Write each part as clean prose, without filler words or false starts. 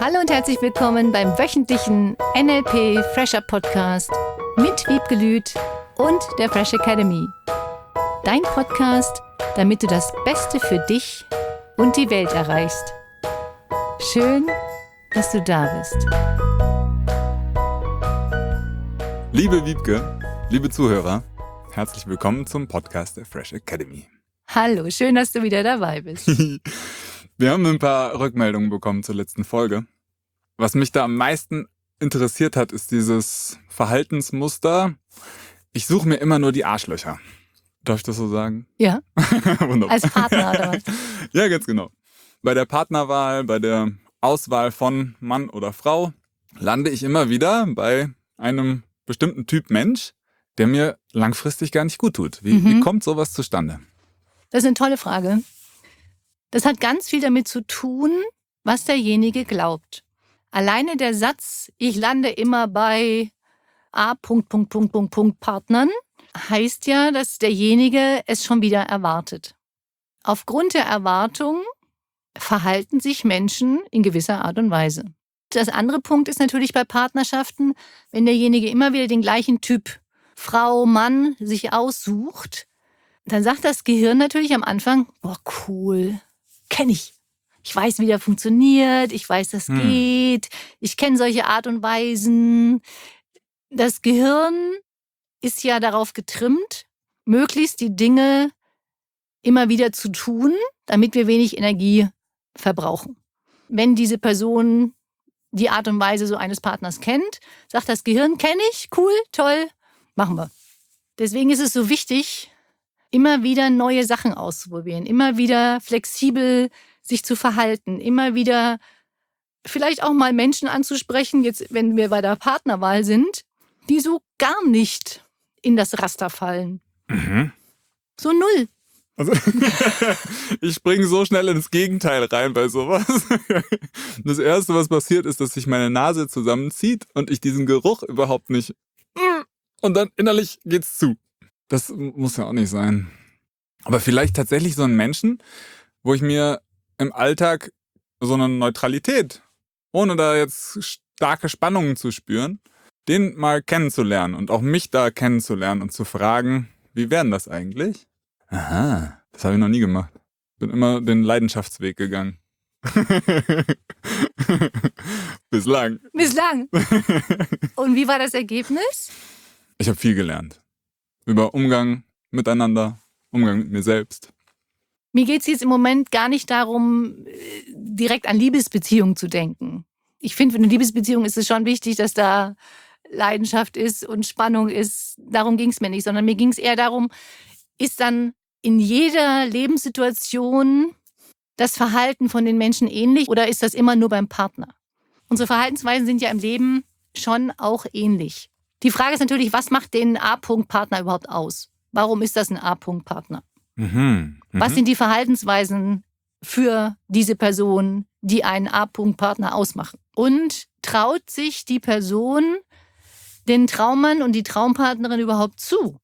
Hallo und herzlich willkommen beim wöchentlichen NLP Fresher Podcast mit Wiebke Lüth und der Fresh Academy. Dein Podcast, damit du das Beste für dich und die Welt erreichst. Schön, dass du da bist. Liebe Wiebke, liebe Zuhörer, herzlich willkommen zum Podcast der Fresh Academy. Hallo, schön, dass du wieder dabei bist. Wir haben ein paar Rückmeldungen bekommen zur letzten Folge. Was mich da am meisten interessiert hat, ist dieses Verhaltensmuster. Ich suche mir immer nur die Arschlöcher. Darf ich das so sagen? Ja, Wunderbar. als Partner oder was? Ja, ganz genau. Bei der Partnerwahl, bei der Auswahl von Mann oder Frau lande ich immer wieder bei einem bestimmten Typ Mensch, der mir langfristig gar nicht gut tut. Wie kommt sowas zustande? Das ist eine tolle Frage. Das hat ganz viel damit zu tun, was derjenige glaubt. Alleine der Satz, ich lande immer bei Partnern, heißt ja, dass derjenige es schon wieder erwartet. Aufgrund der Erwartung verhalten sich Menschen in gewisser Art und Weise. Das andere Punkt ist natürlich bei Partnerschaften, wenn derjenige immer wieder den gleichen Typ Frau, Mann sich aussucht, dann sagt das Gehirn natürlich am Anfang, boah, cool, kenne ich. Ich weiß, wie der funktioniert, ich weiß, das geht, ich kenne solche Art und Weisen. Das Gehirn ist ja darauf getrimmt, möglichst die Dinge immer wieder zu tun, damit wir wenig Energie verbrauchen. Wenn diese Person die Art und Weise so eines Partners kennt, sagt das Gehirn, kenne ich, cool, toll, machen wir. Deswegen ist es so wichtig, immer wieder neue Sachen auszuprobieren, immer wieder flexibel sich zu verhalten, immer wieder vielleicht auch mal Menschen anzusprechen, jetzt wenn wir bei der Partnerwahl sind, die so gar nicht in das Raster fallen. So null. Also, ich springe so schnell ins Gegenteil rein bei sowas. Das Erste, was passiert, ist, dass sich meine Nase zusammenzieht und ich diesen Geruch überhaupt nicht... Und dann innerlich geht's zu. Das muss ja auch nicht sein. Aber vielleicht tatsächlich so einen Menschen, wo ich mir im Alltag so eine Neutralität, ohne da jetzt starke Spannungen zu spüren, den mal kennenzulernen und auch mich da kennenzulernen und zu fragen, wie wäre denn das eigentlich? Aha, das habe ich noch nie gemacht. Bin immer den Leidenschaftsweg gegangen. Bislang. Und wie war das Ergebnis? Ich habe viel gelernt. Über Umgang miteinander, Umgang mit mir selbst. Mir geht es jetzt im Moment gar nicht darum, direkt an Liebesbeziehungen zu denken. Ich finde, für eine Liebesbeziehung ist es schon wichtig, dass da Leidenschaft ist und Spannung ist. Darum ging es mir nicht, sondern mir ging es eher darum, ist dann in jeder Lebenssituation das Verhalten von den Menschen ähnlich oder ist das immer nur beim Partner? Unsere Verhaltensweisen sind ja im Leben schon auch ähnlich. Die Frage ist natürlich, was macht den A-Punkt-Partner überhaupt aus? Warum ist das ein A-Punkt-Partner? Was sind die Verhaltensweisen für diese Person, die einen A-Punkt-Partner ausmachen? Und traut sich die Person den Traummann und die Traumpartnerin überhaupt zu?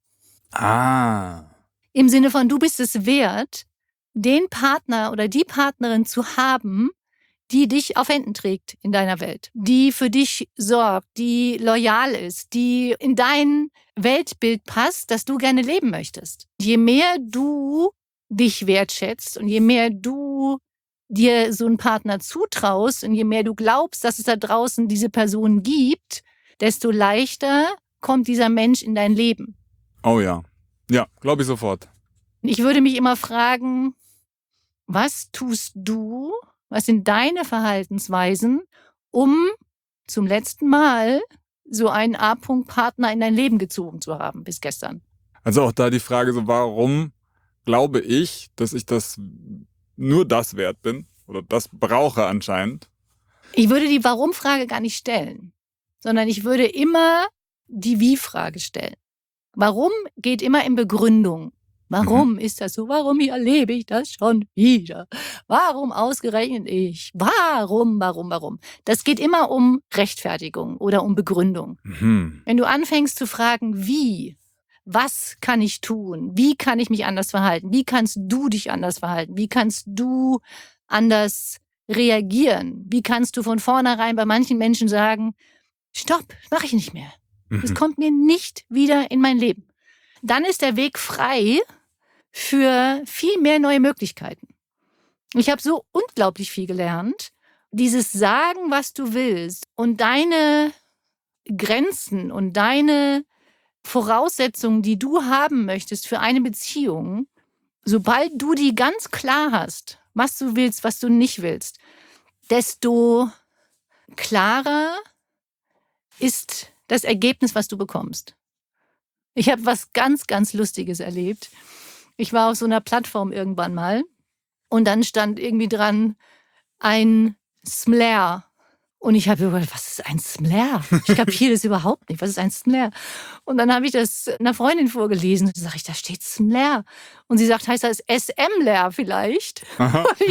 Im Sinne von, du bist es wert, den Partner oder die Partnerin zu haben, die dich auf Händen trägt in deiner Welt, die für dich sorgt, die loyal ist, die in dein Weltbild passt, das du gerne leben möchtest. Je mehr du dich wertschätzt und je mehr du dir so einen Partner zutraust und je mehr du glaubst, dass es da draußen diese Person gibt, desto leichter kommt dieser Mensch in dein Leben. Oh ja. Ja, glaube ich sofort. Ich würde mich immer fragen, was tust du, was sind deine Verhaltensweisen, um zum letzten Mal so einen A-Punkt-Partner in dein Leben gezogen zu haben bis gestern? Also auch da die Frage so, warum glaube ich, dass ich nur das wert bin oder das brauche anscheinend? Ich würde die Warum-Frage gar nicht stellen, sondern ich würde immer die Wie-Frage stellen. Warum geht immer in Begründung. Warum ist das so? Warum erlebe ich das schon wieder? Warum ausgerechnet ich? Warum? Das geht immer um Rechtfertigung oder um Begründung. Wenn du anfängst zu fragen, wie, was kann ich tun? Wie kann ich mich anders verhalten? Wie kannst du dich anders verhalten? Wie kannst du anders reagieren? Wie kannst du von vornherein bei manchen Menschen sagen, stopp, mache ich nicht mehr. Es kommt mir nicht wieder in mein Leben. Dann ist der Weg frei für viel mehr neue Möglichkeiten. Ich habe so unglaublich viel gelernt. Dieses Sagen, was du willst und deine Grenzen und deine Voraussetzungen, die du haben möchtest für eine Beziehung, sobald du die ganz klar hast, was du willst, was du nicht willst, desto klarer ist das Ergebnis, was du bekommst. Ich habe was ganz, ganz Lustiges erlebt. Ich war auf so einer Plattform irgendwann mal und dann stand irgendwie dran ein Smler. Und ich habe überlegt, was ist ein Smler? Ich kapiere das überhaupt nicht. Was ist ein Smler? Und dann habe ich das einer Freundin vorgelesen. Und dann sage ich, da steht Smler. Und sie sagt, heißt das SM-Ler vielleicht? Aha. Und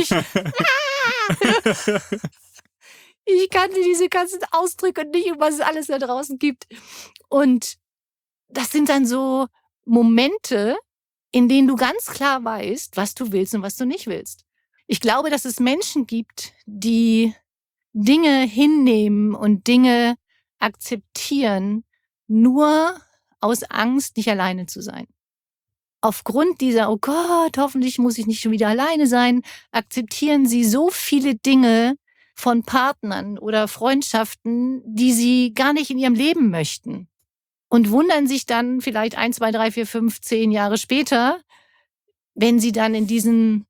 ich kannte diese ganzen Ausdrücke nicht und was es alles da draußen gibt. Und das sind dann so Momente, in denen du ganz klar weißt, was du willst und was du nicht willst. Ich glaube, dass es Menschen gibt, die Dinge hinnehmen und Dinge akzeptieren, nur aus Angst, nicht alleine zu sein. Aufgrund dieser, oh Gott, hoffentlich muss ich nicht schon wieder alleine sein, akzeptieren sie so viele Dinge von Partnern oder Freundschaften, die sie gar nicht in ihrem Leben möchten. Und wundern sich dann vielleicht 1, 2, 3, 4, 5, 10 Jahre später, wenn sie dann in diesen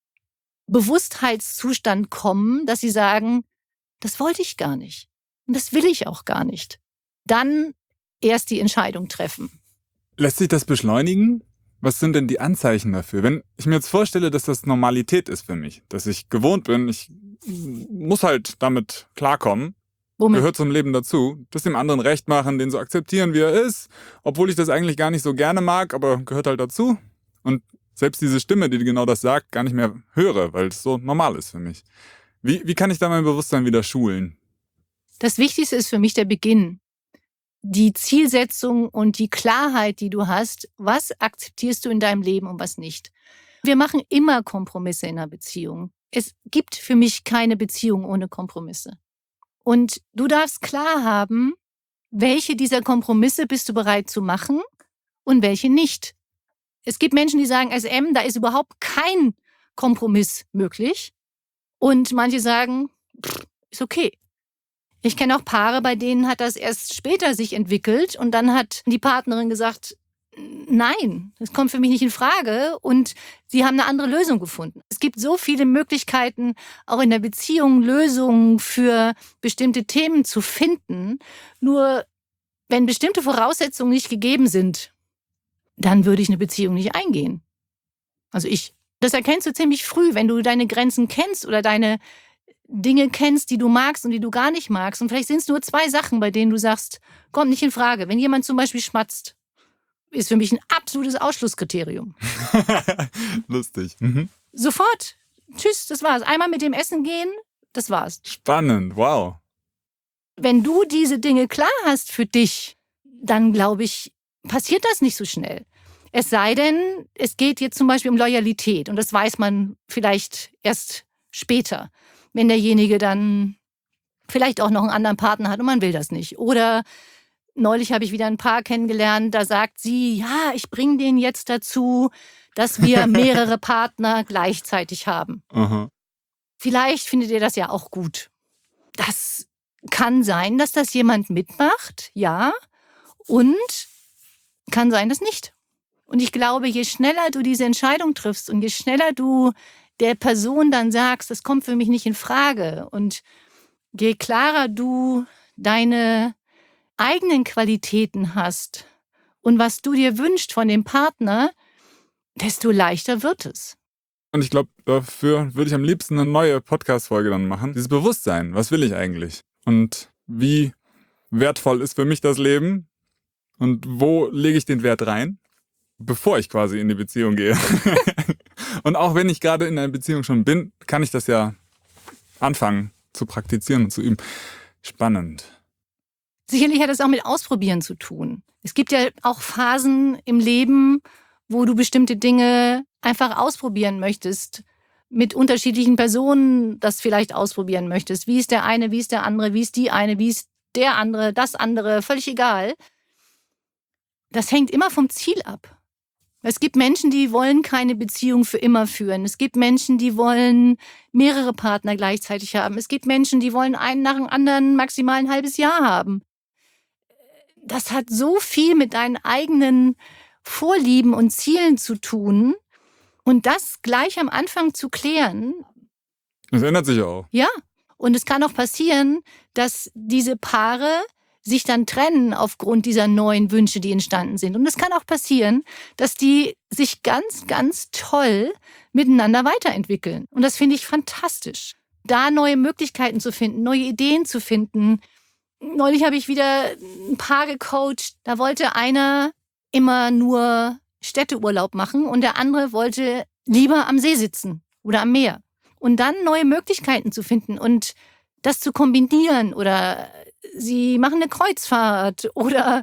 Bewusstheitszustand kommen, dass sie sagen, das wollte ich gar nicht und das will ich auch gar nicht. Dann erst die Entscheidung treffen. Lässt sich das beschleunigen? Was sind denn die Anzeichen dafür? Wenn ich mir jetzt vorstelle, dass das Normalität ist für mich, dass ich gewohnt bin, ich muss halt damit klarkommen, Womit? gehört zum Leben dazu, das dem anderen recht machen, den so akzeptieren, wie er ist, obwohl ich das eigentlich gar nicht so gerne mag, aber gehört halt dazu. Und selbst diese Stimme, die genau das sagt, gar nicht mehr höre, weil es so normal ist für mich. Wie kann ich da mein Bewusstsein wieder schulen? Das Wichtigste ist für mich der Beginn. Die Zielsetzung und die Klarheit, die du hast, was akzeptierst du in deinem Leben und was nicht. Wir machen immer Kompromisse in einer Beziehung. Es gibt für mich keine Beziehung ohne Kompromisse. Und du darfst klar haben, welche dieser Kompromisse bist du bereit zu machen und welche nicht. Es gibt Menschen, die sagen, SM, da ist überhaupt kein Kompromiss möglich. Und manche sagen, ist okay. Ich kenne auch Paare, bei denen hat das erst später sich entwickelt und dann hat die Partnerin gesagt, nein, das kommt für mich nicht in Frage und sie haben eine andere Lösung gefunden. Es gibt so viele Möglichkeiten, auch in der Beziehung Lösungen für bestimmte Themen zu finden. Nur wenn bestimmte Voraussetzungen nicht gegeben sind, dann würde ich eine Beziehung nicht eingehen. Also das erkennst du ziemlich früh, wenn du deine Grenzen kennst oder deine Dinge kennst, die du magst und die du gar nicht magst. Und vielleicht sind es nur 2 Sachen, bei denen du sagst, kommt nicht in Frage. Wenn jemand zum Beispiel schmatzt, ist für mich ein absolutes Ausschlusskriterium. Lustig. Sofort. Tschüss, das war's. Einmal mit dem Essen gehen, das war's. Spannend, wow. Wenn du diese Dinge klar hast für dich, dann glaube ich, passiert das nicht so schnell. Es sei denn, es geht jetzt zum Beispiel um Loyalität und das weiß man vielleicht erst später, wenn derjenige dann vielleicht auch noch einen anderen Partner hat und man will das nicht. Oder neulich habe ich wieder ein Paar kennengelernt, da sagt sie, ja, ich bringe den jetzt dazu, dass wir mehrere Partner gleichzeitig haben. Aha. Vielleicht findet ihr das ja auch gut. Das kann sein, dass das jemand mitmacht, ja, und kann sein, dass nicht. Und ich glaube, je schneller du diese Entscheidung triffst und je schneller du der Person dann sagst, das kommt für mich nicht in Frage und je klarer du deine eigenen Qualitäten hast und was du dir wünschst von dem Partner, desto leichter wird es. Und ich glaube, dafür würde ich am liebsten eine neue Podcast-Folge dann machen. Dieses Bewusstsein, was will ich eigentlich? Und wie wertvoll ist für mich das Leben? Und wo lege ich den Wert rein, bevor ich quasi in die Beziehung gehe? Und auch wenn ich gerade in einer Beziehung schon bin, kann ich das ja anfangen zu praktizieren und zu üben. Spannend. Sicherlich hat das auch mit Ausprobieren zu tun. Es gibt ja auch Phasen im Leben, wo du bestimmte Dinge einfach ausprobieren möchtest. mit unterschiedlichen Personen das vielleicht ausprobieren möchtest. Wie ist der eine, wie ist der andere, wie ist die eine, wie ist der andere, das andere, völlig egal. Das hängt immer vom Ziel ab. Es gibt Menschen, die wollen keine Beziehung für immer führen. Es gibt Menschen, die wollen mehrere Partner gleichzeitig haben. Es gibt Menschen, die wollen einen nach dem anderen maximal ein halbes Jahr haben. Das hat so viel mit deinen eigenen Vorlieben und Zielen zu tun. Und das gleich am Anfang zu klären. Das ändert sich auch. Ja, und es kann auch passieren, dass diese Paare sich dann trennen aufgrund dieser neuen Wünsche, die entstanden sind. Und es kann auch passieren, dass die sich ganz, ganz toll miteinander weiterentwickeln. Und das finde ich fantastisch. Da neue Möglichkeiten zu finden, neue Ideen zu finden. Neulich habe ich wieder ein Paar gecoacht. Da wollte einer immer nur Städteurlaub machen und der andere wollte lieber am See sitzen oder am Meer. Und dann neue Möglichkeiten zu finden und das zu kombinieren oder sie machen eine Kreuzfahrt oder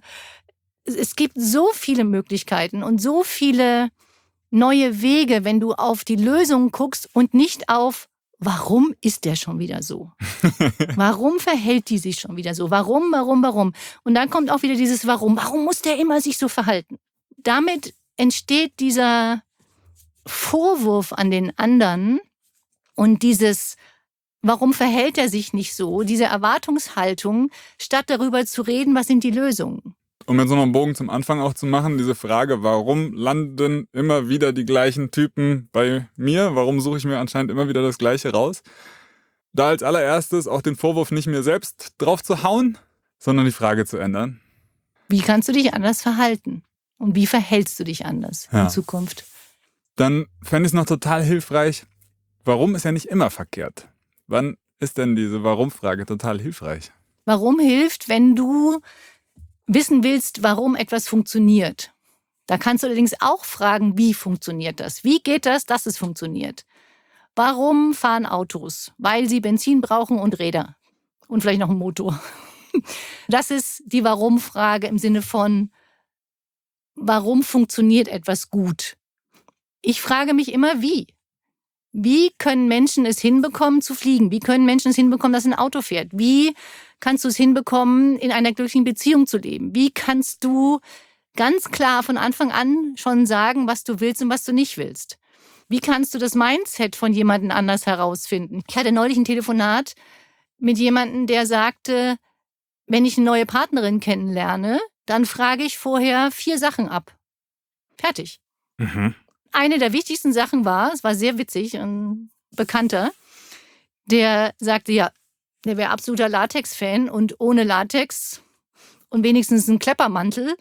es gibt so viele Möglichkeiten und so viele neue Wege, wenn du auf die Lösung guckst und nicht auf, warum ist der schon wieder so? Warum verhält die sich schon wieder so? Warum? Und dann kommt auch wieder dieses Warum. Warum muss der immer sich so verhalten? Damit entsteht dieser Vorwurf an den anderen und dieses warum verhält er sich nicht so? Diese Erwartungshaltung, statt darüber zu reden, was sind die Lösungen? Um jetzt nochmal einen Bogen zum Anfang auch zu machen, diese Frage, warum landen immer wieder die gleichen Typen bei mir? Warum suche ich mir anscheinend immer wieder das Gleiche raus? Da als allererstes auch den Vorwurf nicht mir selbst drauf zu hauen, sondern die Frage zu ändern. Wie kannst du dich anders verhalten? Und wie verhältst du dich anders in Zukunft? Dann fände ich es noch total hilfreich, warum ist ja nicht immer verkehrt? Wann ist denn diese Warum-Frage total hilfreich? Warum hilft, wenn du wissen willst, warum etwas funktioniert? Da kannst du allerdings auch fragen, wie funktioniert das? Wie geht das, dass es funktioniert? Warum fahren Autos? Weil sie Benzin brauchen und Räder. Und vielleicht noch einen Motor. Das ist die Warum-Frage im Sinne von, warum funktioniert etwas gut? Ich frage mich immer, wie? Wie können Menschen es hinbekommen zu fliegen? Wie können Menschen es hinbekommen, dass ein Auto fährt? Wie kannst du es hinbekommen, in einer glücklichen Beziehung zu leben? Wie kannst du ganz klar von Anfang an schon sagen, was du willst und was du nicht willst? Wie kannst du das Mindset von jemandem anders herausfinden? Ich hatte neulich ein Telefonat mit jemandem, der sagte, wenn ich eine neue Partnerin kennenlerne, dann frage ich vorher 4 Sachen ab. Fertig. Mhm. Eine der wichtigsten Sachen war, es war sehr witzig, ein Bekannter, der sagte, ja, der wäre absoluter Latex-Fan und ohne Latex und wenigstens ein Kleppermantel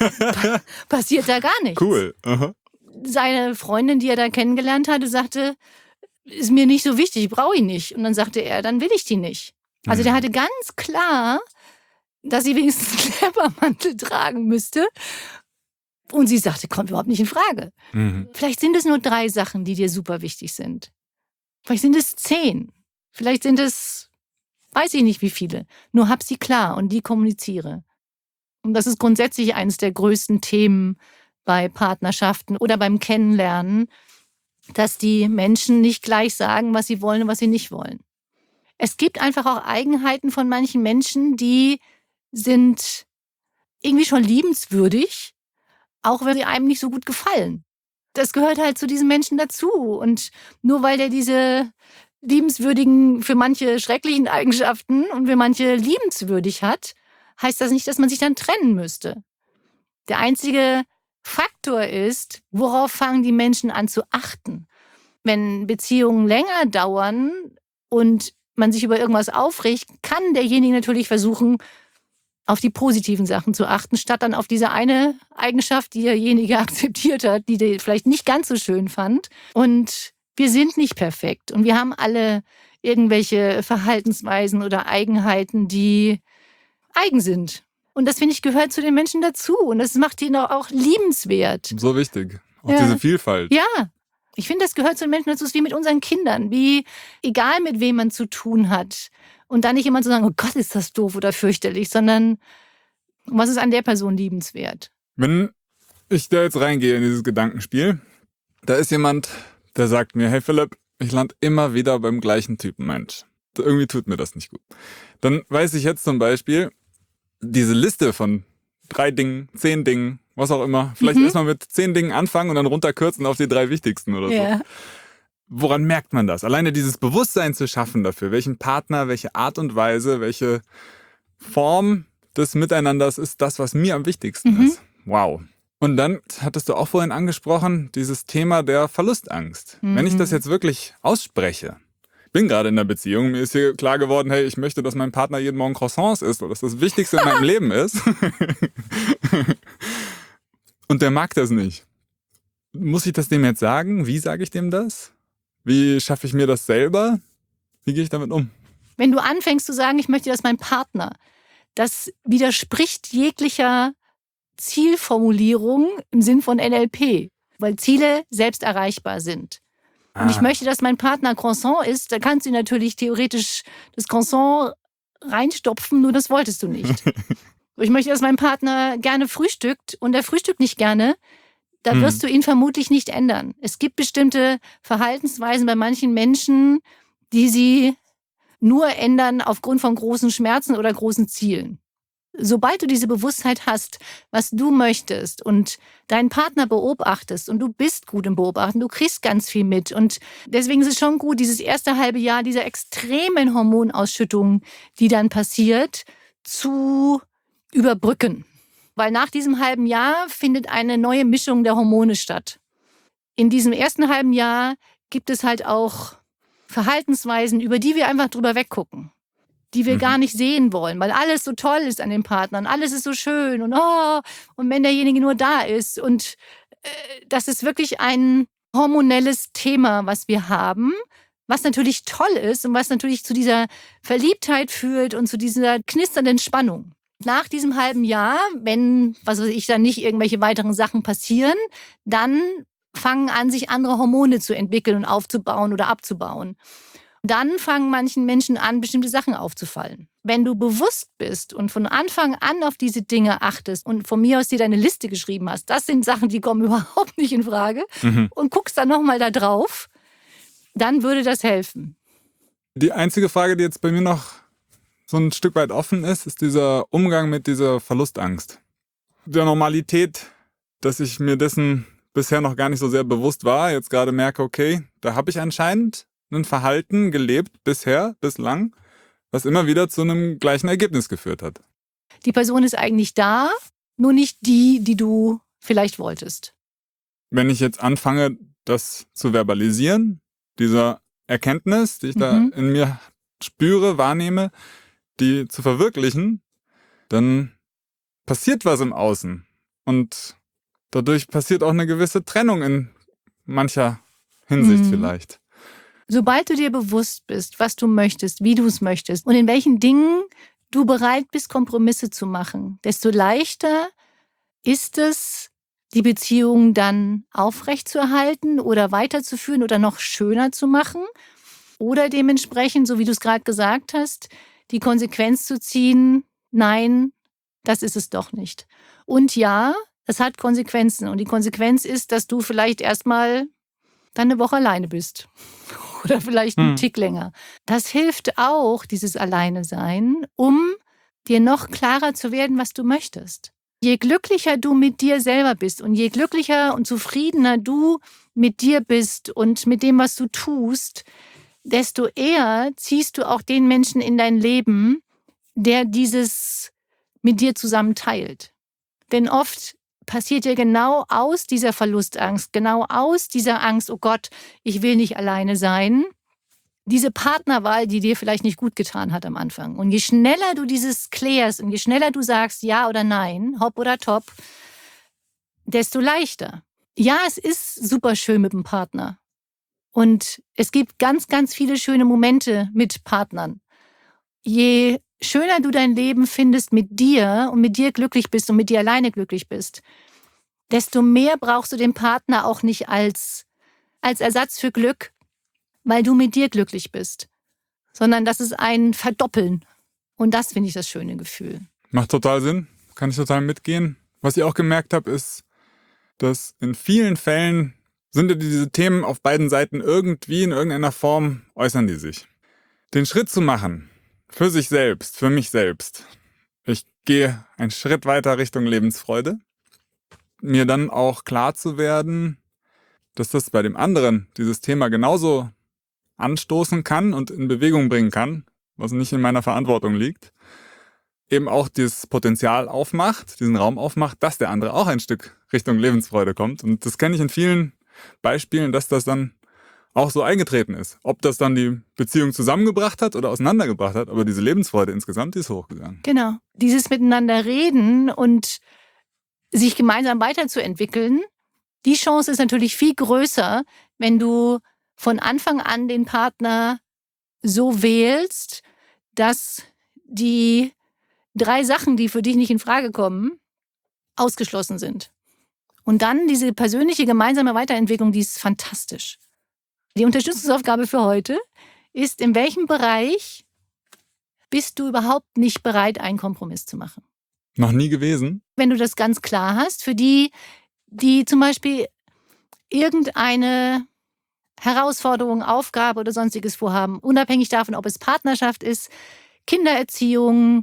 passiert da gar nichts. Cool. Aha. Seine Freundin, die er da kennengelernt hatte, sagte, ist mir nicht so wichtig, brauche ich nicht. Und dann sagte er, dann will ich die nicht. Also der hatte ganz klar, dass sie wenigstens einen Kleppermantel tragen müsste. Und sie sagte, kommt überhaupt nicht in Frage. Mhm. Vielleicht sind es nur 3 Sachen, die dir super wichtig sind. Vielleicht sind es 10. Vielleicht sind es, weiß ich nicht wie viele. Nur hab sie klar und die kommuniziere. Und das ist grundsätzlich eines der größten Themen bei Partnerschaften oder beim Kennenlernen, dass die Menschen nicht gleich sagen, was sie wollen und was sie nicht wollen. Es gibt einfach auch Eigenheiten von manchen Menschen, die sind irgendwie schon liebenswürdig, auch wenn sie einem nicht so gut gefallen. Das gehört halt zu diesen Menschen dazu. Und nur weil der diese liebenswürdigen, für manche schrecklichen Eigenschaften und für manche liebenswürdig hat, heißt das nicht, dass man sich dann trennen müsste. Der einzige Faktor ist, worauf fangen die Menschen an zu achten. Wenn Beziehungen länger dauern und man sich über irgendwas aufregt, kann derjenige natürlich versuchen, auf die positiven Sachen zu achten, statt dann auf diese eine Eigenschaft, die derjenige akzeptiert hat, die der vielleicht nicht ganz so schön fand. Und wir sind nicht perfekt. Und wir haben alle irgendwelche Verhaltensweisen oder Eigenheiten, die eigen sind. Und das, finde ich, gehört zu den Menschen dazu. Und das macht ihn auch liebenswert. So wichtig. Auch diese Vielfalt. Ja, ich finde, das gehört zu den Menschen dazu. Es ist wie mit unseren Kindern. Wie, egal mit wem man zu tun hat. Und dann nicht immer zu sagen, oh Gott, ist das doof oder fürchterlich, sondern was ist an der Person liebenswert? Wenn ich da jetzt reingehe in dieses Gedankenspiel, da ist jemand, der sagt mir, hey Philipp, ich lande immer wieder beim gleichen Typen Mensch. Irgendwie tut mir das nicht gut. Dann weiß ich jetzt zum Beispiel, diese Liste von 3 Dingen, 10 Dingen, was auch immer, vielleicht erstmal mit 10 Dingen anfangen und dann runterkürzen auf die 3 wichtigsten oder so. Ja. Woran merkt man das? Alleine dieses Bewusstsein zu schaffen dafür, welchen Partner, welche Art und Weise, welche Form des Miteinanders ist das, was mir am wichtigsten ist. Wow. Und dann hattest du auch vorhin angesprochen, dieses Thema der Verlustangst. Wenn ich das jetzt wirklich ausspreche, ich bin gerade in einer Beziehung, mir ist hier klar geworden, hey, ich möchte, dass mein Partner jeden Morgen Croissants isst, weil das das Wichtigste in meinem Leben ist. Und der mag das nicht. Muss ich das dem jetzt sagen? Wie sage ich dem das? Wie schaffe ich mir das selber? Wie gehe ich damit um? Wenn du anfängst zu sagen, ich möchte, dass mein Partner, das widerspricht jeglicher Zielformulierung im Sinn von NLP, weil Ziele selbst erreichbar sind. Und ich möchte, dass mein Partner Croissant isst, da kannst du natürlich theoretisch das Croissant reinstopfen, nur das wolltest du nicht. Ich möchte, dass mein Partner gerne frühstückt und er frühstückt nicht gerne, da wirst du ihn vermutlich nicht ändern. Es gibt bestimmte Verhaltensweisen bei manchen Menschen, die sie nur ändern aufgrund von großen Schmerzen oder großen Zielen. Sobald du diese Bewusstheit hast, was du möchtest und deinen Partner beobachtest und du bist gut im Beobachten, du kriegst ganz viel mit und deswegen ist es schon gut, dieses erste halbe Jahr dieser extremen Hormonausschüttung, die dann passiert, zu überbrücken. Weil nach diesem halben Jahr findet eine neue Mischung der Hormone statt. In diesem ersten halben Jahr gibt es halt auch Verhaltensweisen, über die wir einfach drüber weggucken, die wir gar nicht sehen wollen, weil alles so toll ist an den Partnern, alles ist so schön und und wenn derjenige nur da ist und das ist wirklich ein hormonelles Thema, was wir haben, was natürlich toll ist und was natürlich zu dieser Verliebtheit führt und zu dieser knisternden Spannung. Nach diesem halben Jahr, wenn, was weiß ich, dann nicht irgendwelche weiteren Sachen passieren, dann fangen an, sich andere Hormone zu entwickeln und aufzubauen oder abzubauen. Dann fangen manchen Menschen an, bestimmte Sachen aufzufallen. Wenn du bewusst bist und von Anfang an auf diese Dinge achtest und von mir aus dir deine Liste geschrieben hast, das sind Sachen, die kommen überhaupt nicht in Frage, und guckst dann nochmal da drauf, dann würde das helfen. Die einzige Frage, die jetzt bei mir noch so ein Stück weit offen ist, ist dieser Umgang mit dieser Verlustangst. Der Normalität, dass ich mir dessen bisher noch gar nicht so sehr bewusst war, jetzt gerade merke, okay, da habe ich anscheinend ein Verhalten gelebt bislang, was immer wieder zu einem gleichen Ergebnis geführt hat. Die Person ist eigentlich da, nur nicht die, die du vielleicht wolltest. Wenn ich jetzt anfange, das zu verbalisieren, dieser Erkenntnis, die ich da in mir spüre, wahrnehme, die zu verwirklichen, dann passiert was im Außen. Und dadurch passiert auch eine gewisse Trennung in mancher Hinsicht vielleicht. Sobald du dir bewusst bist, was du möchtest, wie du es möchtest und in welchen Dingen du bereit bist, Kompromisse zu machen, desto leichter ist es, die Beziehung dann aufrechtzuerhalten oder weiterzuführen oder noch schöner zu machen. Oder dementsprechend, so wie du es gerade gesagt hast, die Konsequenz zu ziehen, nein, das ist es doch nicht. Und ja, es hat Konsequenzen. Und die Konsequenz ist, dass du vielleicht erstmal dann eine Woche alleine bist. Oder vielleicht einen Tick länger. Das hilft auch, dieses Alleine-Sein, um dir noch klarer zu werden, was du möchtest. Je glücklicher du mit dir selber bist und je glücklicher und zufriedener du mit dir bist und mit dem, was du tust, desto eher ziehst du auch den Menschen in dein Leben, der dieses mit dir zusammen teilt. Denn oft passiert ja genau aus dieser Verlustangst, genau aus dieser Angst, oh Gott, ich will nicht alleine sein, diese Partnerwahl, die dir vielleicht nicht gut getan hat am Anfang. Und je schneller du dieses klärst und je schneller du sagst ja oder nein, hopp oder top, desto leichter. Ja, es ist super schön mit dem Partner. Und es gibt ganz, ganz viele schöne Momente mit Partnern. Je schöner du dein Leben findest mit dir und mit dir glücklich bist und mit dir alleine glücklich bist, desto mehr brauchst du den Partner auch nicht als Ersatz für Glück, weil du mit dir glücklich bist, sondern das ist ein Verdoppeln. Und das finde ich das schöne Gefühl. Macht total Sinn, kann ich total mitgehen. Was ich auch gemerkt habe, ist, dass in vielen Fällen sind ja diese Themen auf beiden Seiten irgendwie in irgendeiner Form äußern die sich. Den Schritt zu machen, für sich selbst, für mich selbst. Ich gehe einen Schritt weiter Richtung Lebensfreude. Mir dann auch klar zu werden, dass das bei dem anderen dieses Thema genauso anstoßen kann und in Bewegung bringen kann, was nicht in meiner Verantwortung liegt, eben auch dieses Potenzial aufmacht, diesen Raum aufmacht, dass der andere auch ein Stück Richtung Lebensfreude kommt. Und das kenne ich in vielen Beispielen, dass das dann auch so eingetreten ist. Ob das dann die Beziehung zusammengebracht hat oder auseinandergebracht hat, aber diese Lebensfreude insgesamt, die ist hochgegangen. Genau. Dieses Miteinander reden und sich gemeinsam weiterzuentwickeln, die Chance ist natürlich viel größer, wenn du von Anfang an den Partner so wählst, dass die 3 Sachen, die für dich nicht in Frage kommen, ausgeschlossen sind. Und dann diese persönliche gemeinsame Weiterentwicklung, die ist fantastisch. Die Unterstützungsaufgabe für heute ist, in welchem Bereich bist du überhaupt nicht bereit, einen Kompromiss zu machen? Noch nie gewesen? Wenn du das ganz klar hast, für die zum Beispiel irgendeine Herausforderung, Aufgabe oder sonstiges vorhaben, unabhängig davon, ob es Partnerschaft ist, Kindererziehung,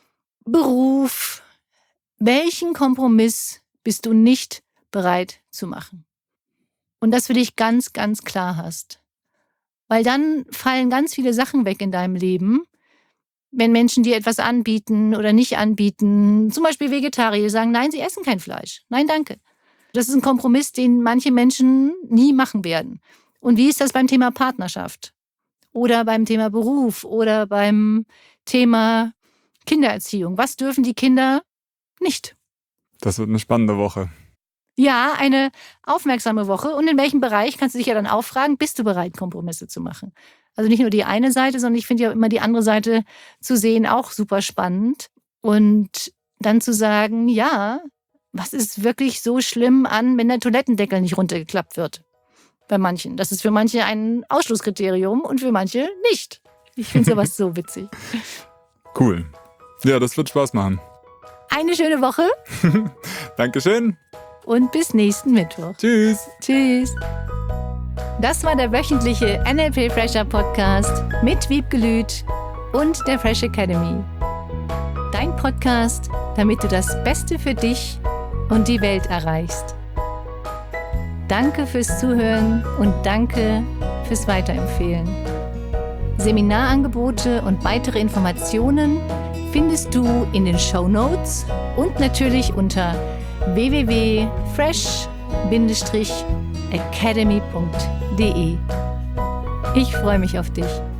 Beruf, welchen Kompromiss bist du nicht bereit zu machen? Und das für dich ganz, ganz klar hast. Weil dann fallen ganz viele Sachen weg in deinem Leben, wenn Menschen dir etwas anbieten oder nicht anbieten. Zum Beispiel Vegetarier sagen, nein, sie essen kein Fleisch. Nein, danke. Das ist ein Kompromiss, den manche Menschen nie machen werden. Und wie ist das beim Thema Partnerschaft? Oder beim Thema Beruf? Oder beim Thema Kindererziehung? Was dürfen die Kinder nicht? Das wird eine spannende Woche. Ja, eine aufmerksame Woche. Und in welchem Bereich kannst du dich ja dann auch fragen, bist du bereit, Kompromisse zu machen? Also nicht nur die eine Seite, sondern ich finde ja immer die andere Seite zu sehen auch super spannend. Und dann zu sagen, ja, was ist wirklich so schlimm an, wenn der Toilettendeckel nicht runtergeklappt wird? Bei manchen. Das ist für manche ein Ausschlusskriterium und für manche nicht. Ich finde sowas so witzig. Cool. Ja, das wird Spaß machen. Eine schöne Woche. Dankeschön. Und bis nächsten Mittwoch. Tschüss. Tschüss. Das war der wöchentliche NLP Fresher Podcast mit Wiebke Lüth und der Fresh Academy. Dein Podcast, damit du das Beste für dich und die Welt erreichst. Danke fürs Zuhören und danke fürs Weiterempfehlen. Seminarangebote und weitere Informationen findest du in den Shownotes und natürlich unter www.fresh-academy.de. Ich freue mich auf dich.